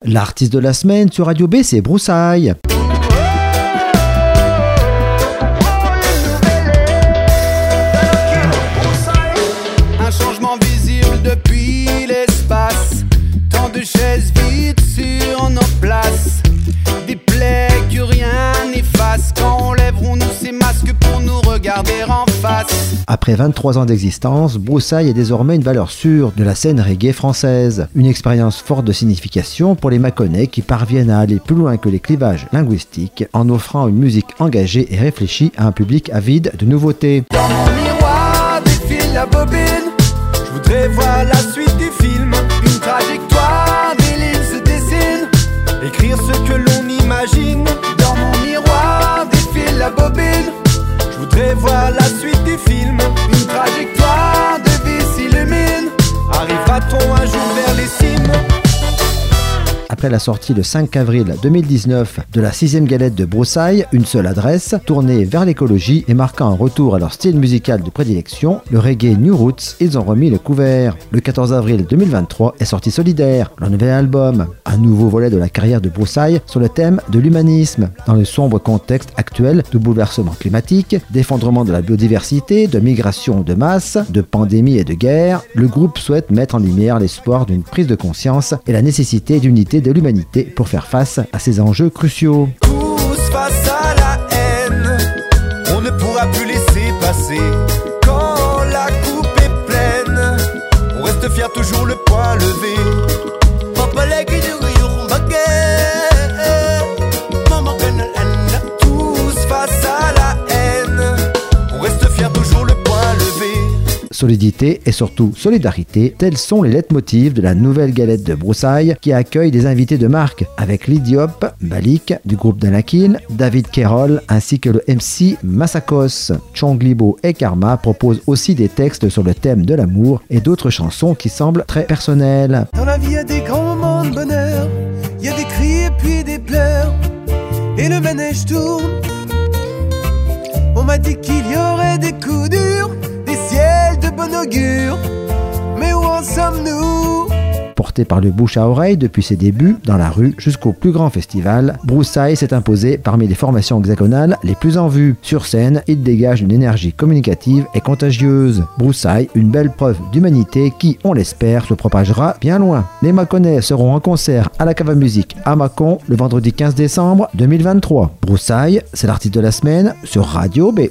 L'artiste de la semaine sur Radio B, c'est Broussailles. Un changement visible depuis l'espace. Tant de chaises vides sur nos places. Des plaies que rien n'efface. Quand enlèverons-nous ces masques pour nous regarder en face? Après 23 ans d'existence, Broussailles est désormais une valeur sûre de la scène reggae française. Une expérience forte de signification pour les Mâconnais qui parviennent à aller plus loin que les clivages linguistiques en offrant une musique engagée et réfléchie à un public avide de nouveautés. Dans mon miroir défile la bobine. Je voudrais voir la suite du film. Une trajectoire, des lignes se dessinent. Écrire ce que l'on imagine. Dans mon miroir défile la bobine. Je voudrais voir la suite du film. Une trajectoire de vie s'illumine. Arrivera-t-on un jour vers les cimes? Après la sortie le 5 avril 2019 de la 6e galette de Broussailles, une seule adresse, tournée vers l'écologie et marquant un retour à leur style musical de prédilection, le reggae New Roots, ils ont remis le couvert. Le 14 avril 2023 est sorti Solidaire, leur nouvel album, un nouveau volet de la carrière de Broussailles sur le thème de l'humanisme. Dans le sombre contexte actuel de bouleversement climatique, d'effondrement de la biodiversité, de migration de masse, de pandémie et de guerre, le groupe souhaite mettre en lumière l'espoir d'une prise de conscience et la nécessité d'unité de l'humanité pour faire face à ces enjeux cruciaux. Tous face à la haine, on ne pourra plus laisser passer. Quand la coupe est pleine, on reste fier, toujours le poing levé. Tous face à la haine, on reste fier, toujours le poing levé. Solidité et surtout solidarité, tels sont les leitmotivs de la nouvelle galette de Broussailles qui accueille des invités de marque avec Lidiop, Balik du groupe Danakil, David Kerol ainsi que le MC Massakos. Chonglibo et Karma proposent aussi des textes sur le thème de l'amour et d'autres chansons qui semblent très personnelles. Dans la vie, il y a des grands moments de bonheur, il y a des cris et puis des pleurs, et le manège tourne. On m'a dit qu'il y aurait des coups durs, des ciels de bon augure, mais où en sommes-nous? Porté par le bouche à oreille depuis ses débuts dans la rue jusqu'au plus grand festival, Broussailles s'est imposé parmi les formations hexagonales les plus en vue. Sur scène, il dégage une énergie communicative et contagieuse. Broussailles, une belle preuve d'humanité qui, on l'espère, se propagera bien loin. Les Mâconnais seront en concert à la Cave à Musique à Mâcon le vendredi 15 décembre 2023. Broussailles, c'est l'artiste de la semaine sur Radio B.